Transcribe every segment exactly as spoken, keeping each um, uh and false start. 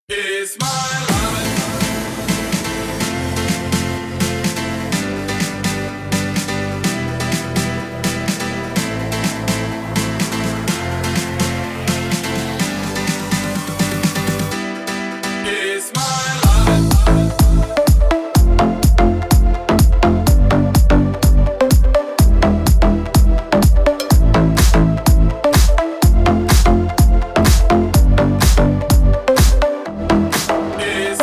It's my life. It's my life. It's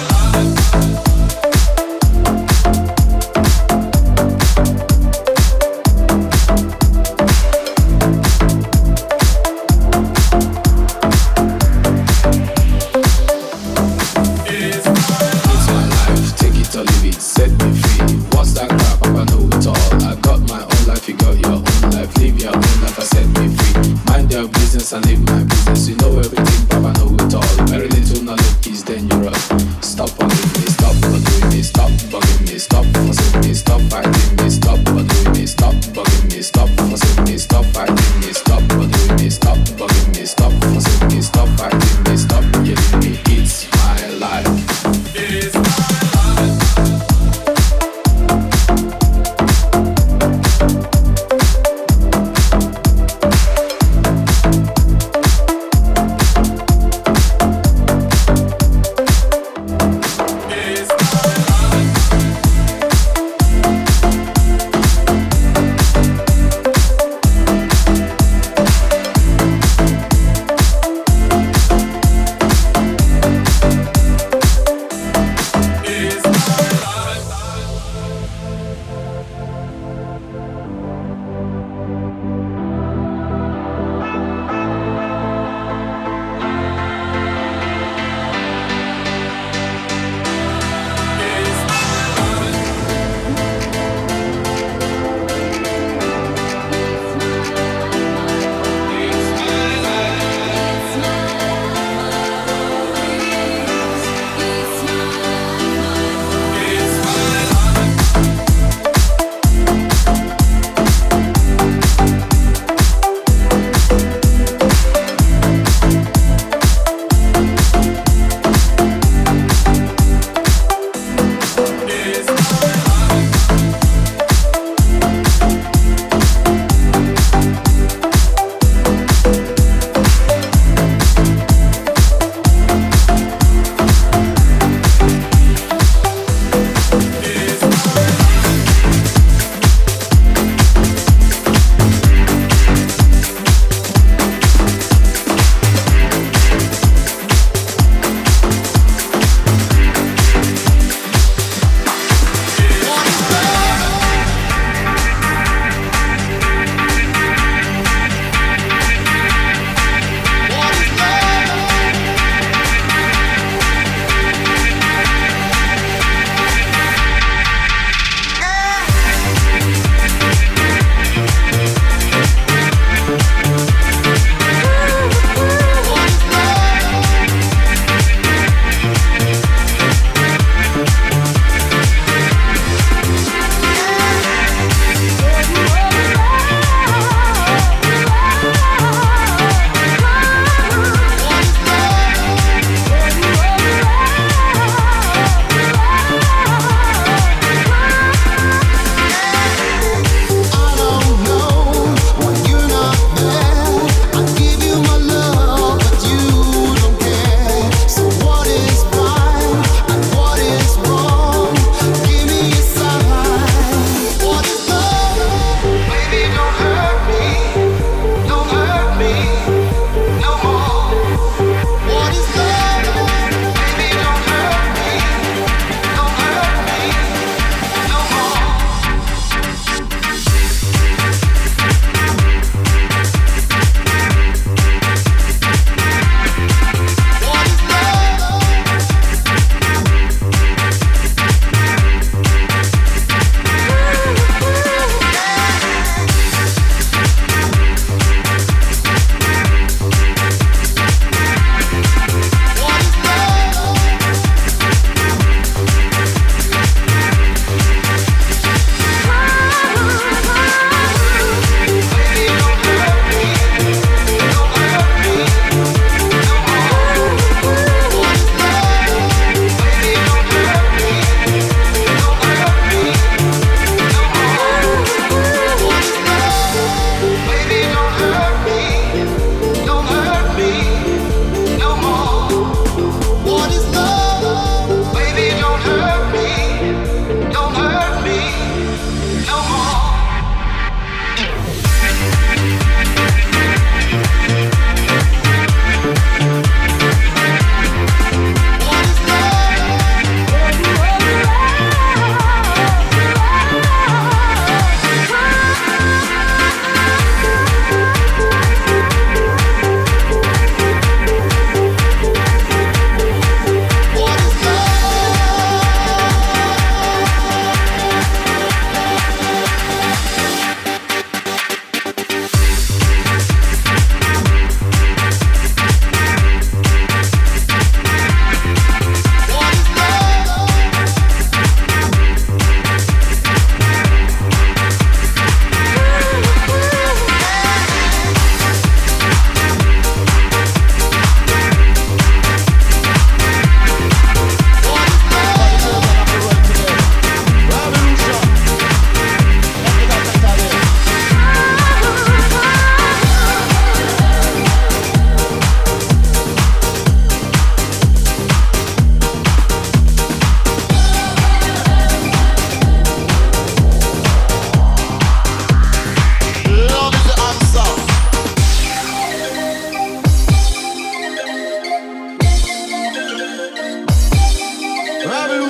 It's my life, take it or leave it, set me free. What's that crap? I know it all. I got my own life, you got your own life. Live your own life, I set me free. Mind your business and live my business. You know everything, Papa know it all. Very little knowledge is dangerous. Stop bugging me, stop bothering me, stop bugging me, stop fussing me, stop fighting me, stop bothering me, stop bugging me, stop fussing me, stop fighting me, stop bothering me, stop bugging me, stop fussing me, stop fighting me, stop killing me. It's my life. It's my life. It's my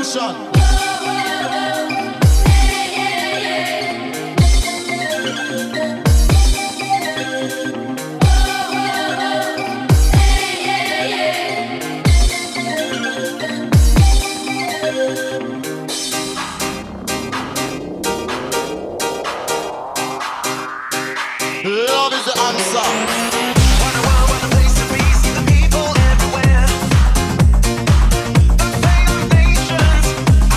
Session. Love is the answer. Want a world, want a place to be, see the people everywhere. The fate of nations.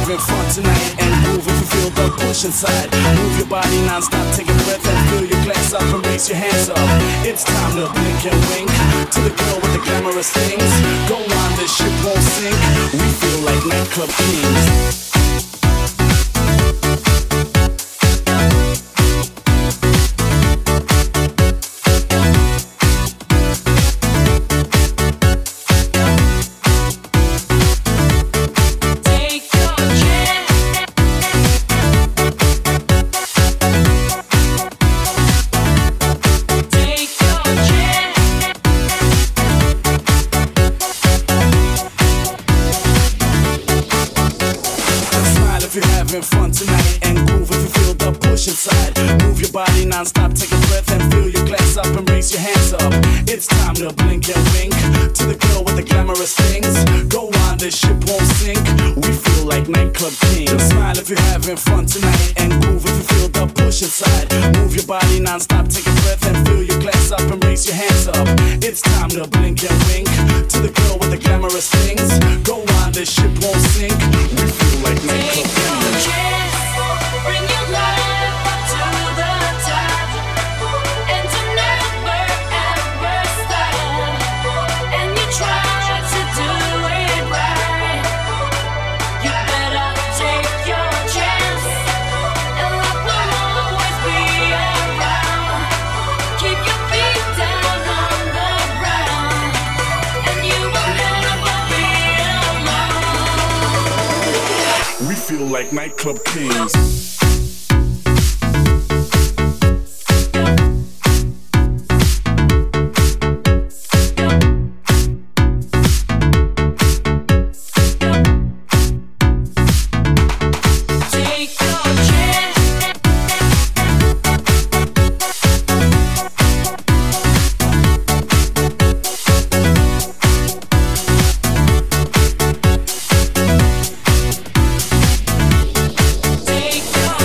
having fun tonight and groove if you feel the push inside. Move your body non-stop, take a breath and fill your glass up and raise your hands up. It's time to blink and wink to the girl with the glamorous things. Go on, this ship won't sink. We feel like nightclub kings. Having fun tonight and groove if you feel the push inside. Move your body non-stop, take a breath and fill your glass up and raise your hands up. It's time to blink and wink to the girl with the glamorous things. Go on, this ship won't sink. We feel like nightclub kings. Smile if you're having fun tonight and groove if you feel the push inside. Move your body non-stop, take a breath and fill your glass up and raise your hands up. It's time to blink and wink to the girl with the glamorous things. Go on, this ship won't sink. We feel like nightclub kings. Bring your life up to the top and to never ever stop. And you try to do it right. You better take your chance, and luck will always be around. Keep your feet down on the ground, and you will never be alone. We feel like nightclub kings. Take your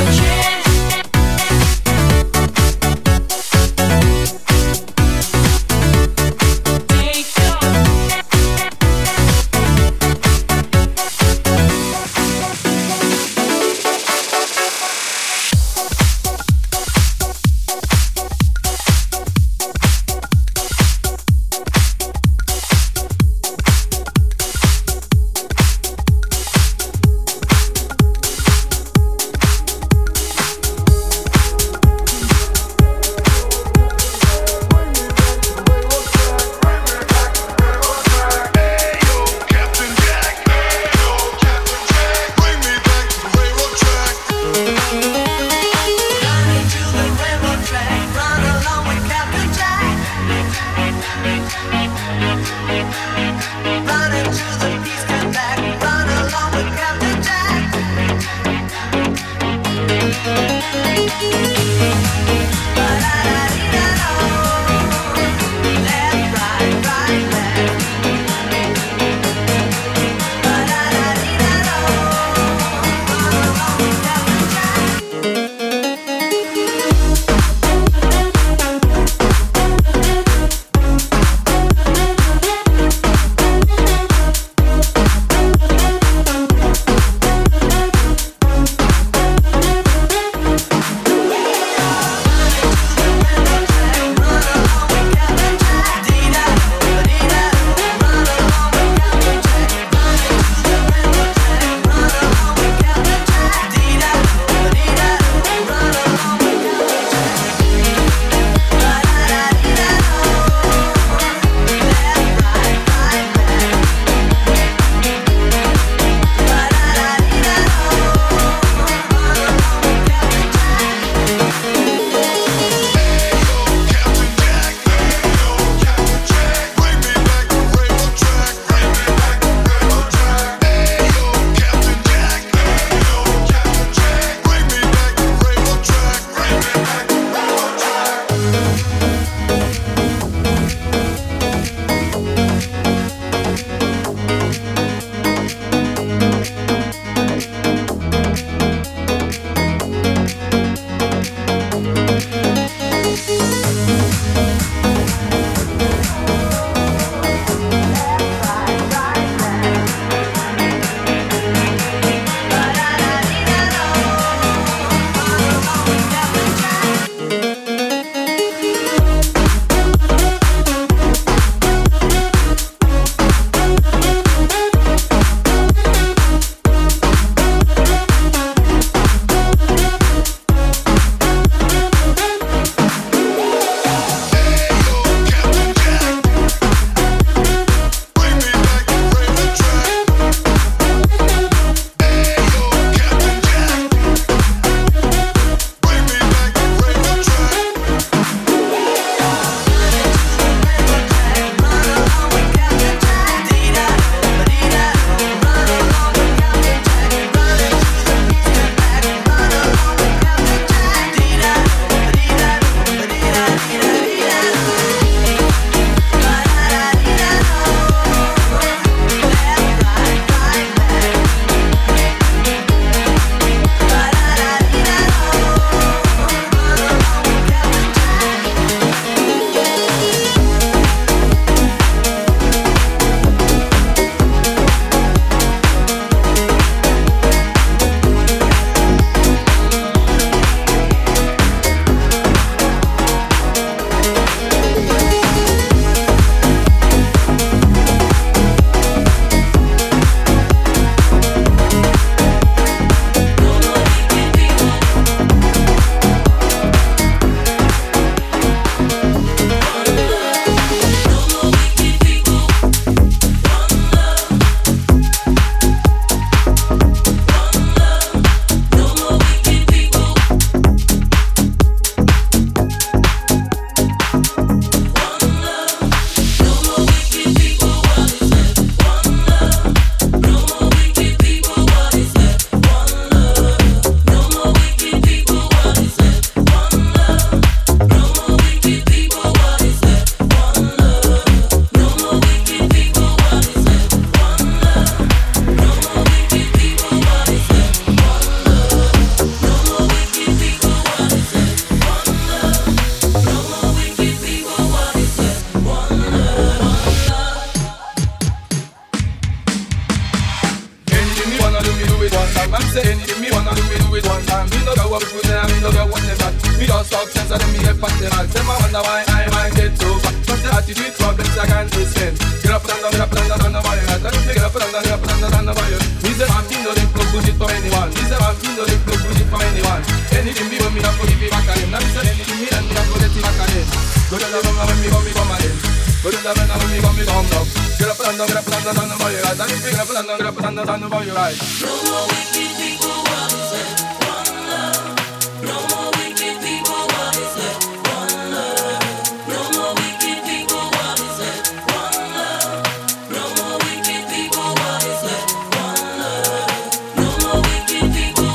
time. I'm saying if me wanna do me do it one time. Me no get what we say, me no get what they got. Me just talk sense and then me get past the mark. Them I wonder why I might get so fat. But the attitude problems I can't explain. Get up and down, get up and down, down the volume. I tell me get up and down, get up and down, down the volume. Me say I'm in no link no bullshit for anyone. Me say I'm in no link no bullshit for anyone. Anything me want me have to give it back at him. Now me say anything me and me have to get it back at him. Go to the room and when me come me come at him. Go to the room and when me come me come down. Get up and down, get up and down, down the volume. I tell me get up and down, get up and down, down the volume. Right. No more wicked people, what is it? One love. No more wicked people, what is it? One love. No more wicked people, what is it? One love. No more wicked people, what is it? One love. No more wicked people.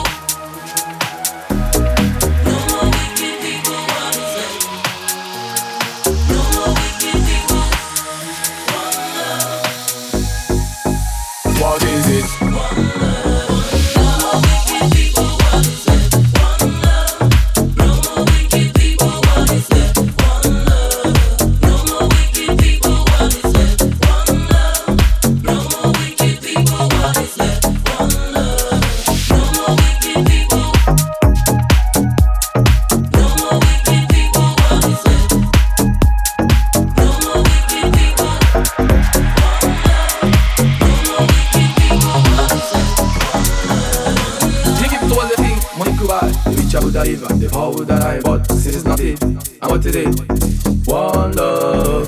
No more wicked people, what is it? No more wicked people. One love. What is it? One love. No more wicked people, what is it? One love. No more wicked people, what is it? One love. No more wicked people, what is it? One love. No more wicked people, what is it? One love. No more wicked people. No more wicked people, what is it? No more wicked people. One Take it to all the things, money could buy. The rich I would have and the power would I. But since it's not it, and what it is, one love.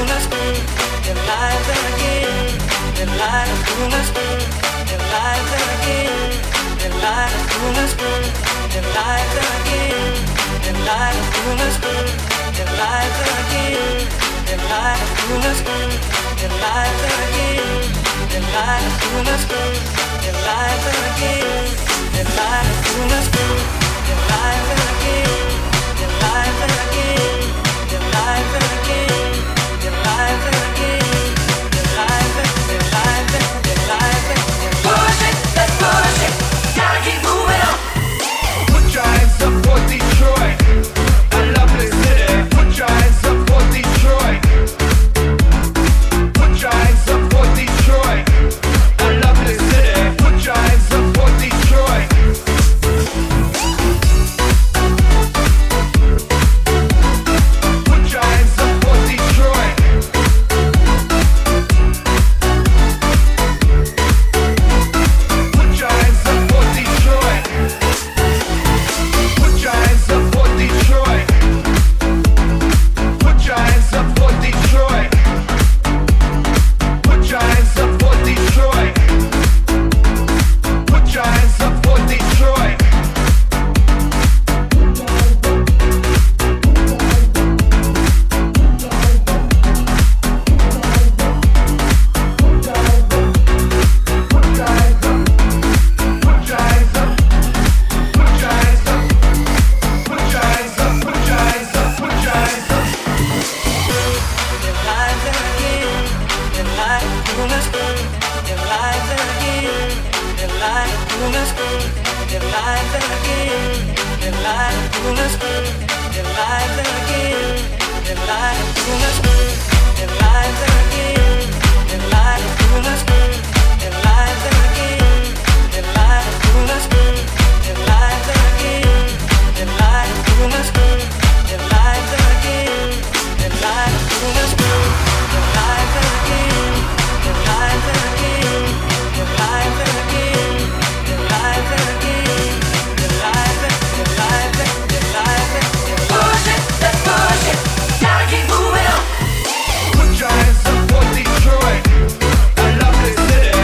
Put your hands up for Detroit. I love this city.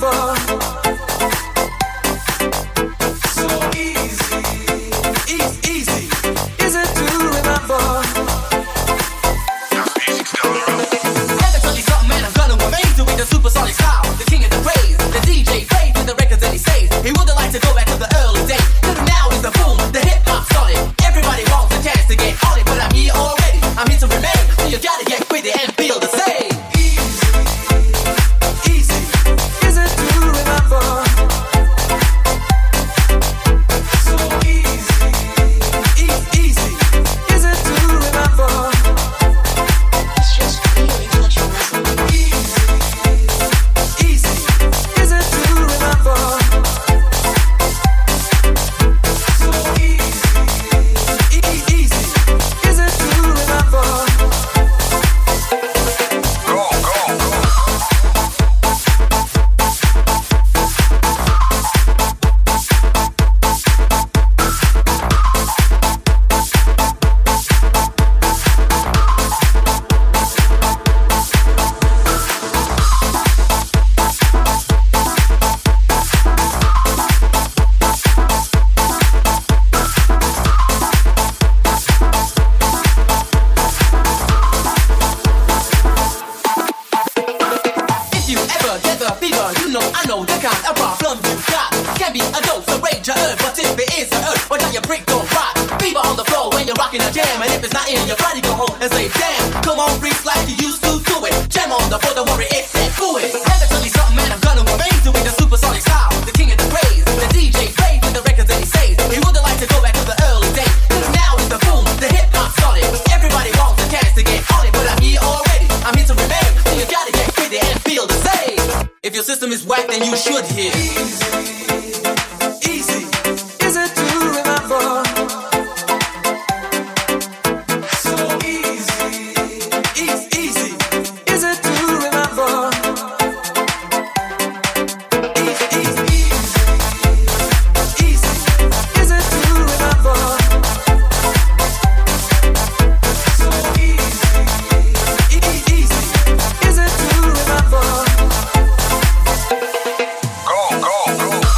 Go, go, go.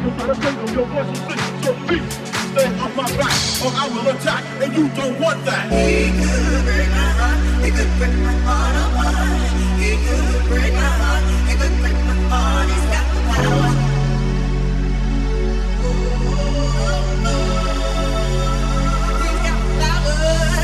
No matter how your voice will sing, so please stay on my back, or I will attack, and you don't want that. He could break my heart, he could break my heart apart. He could break my heart, he could break my heart. He's got the power. He's got the power.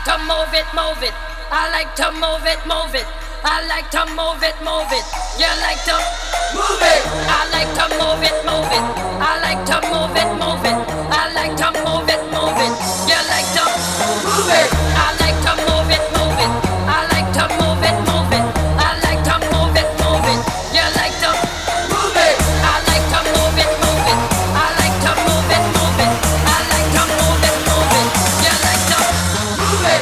to move it, move it. I like to move it, move it. I like to move it, move it. You like to move it. I like to move it, move it. I like to move it, move it. I like to move it, move it. You like to move it. I like to move it, move it. I like to move it, move it. I like to move it, move it. You like to move it. I like to move it, move it. I like to move it, move it. I like to move it, move it. You like to move it.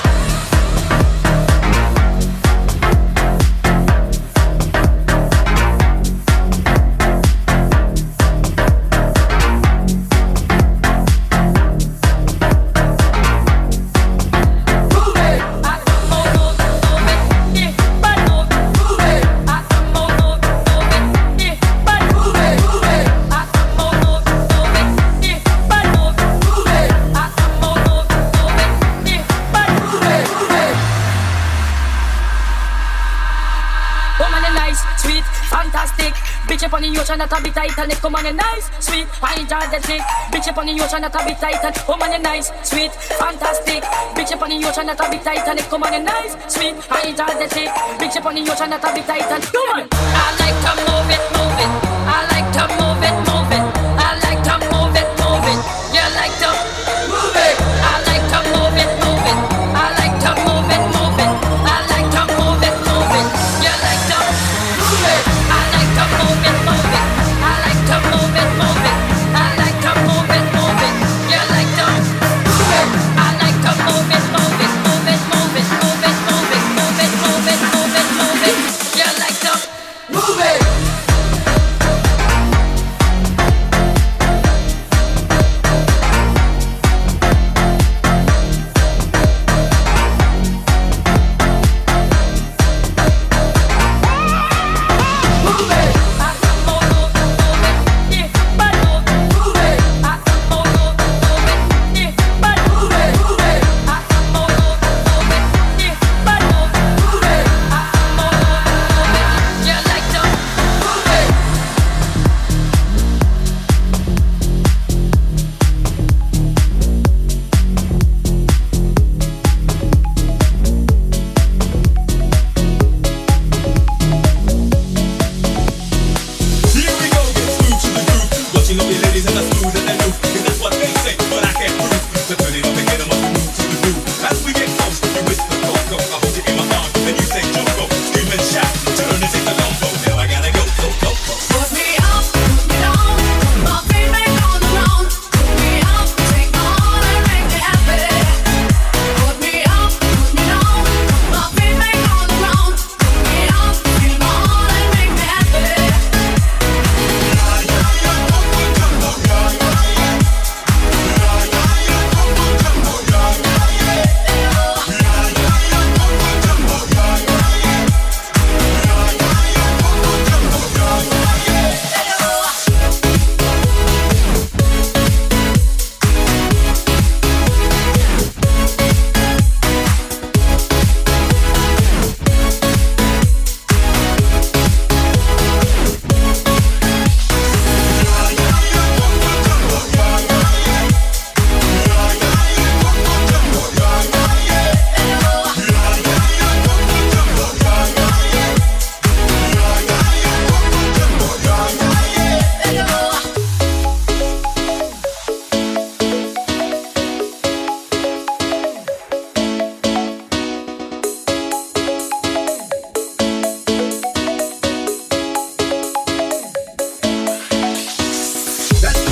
On the ocean that a bit Titanic, come on and nice, sweet, I enjoy the chick. Bitch up on the ocean that a bit Titanic, come on and nice, sweet, fantastic. Bitch up on the ocean that a bit Titanic, come on and nice, sweet, I enjoy the chick. Bitch up on the ocean that a bit Titanic, come on. I like to move it, move it. I like to move it, move it. I like to move it, move it. You like to move it. I like to move it, move it. I like to move it, move it. I like to move it, move it. You like to move it. I like to move it. Move it. I like to move it, move it. I like to move it, move it. You like to move it. I like to move it, move it, move it, move it, move it, move it, move it, move it, move it, move it. You like to move it.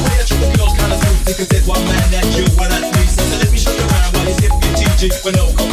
One man that you, well that's me. So let me show you around while you sip your T G with no coke.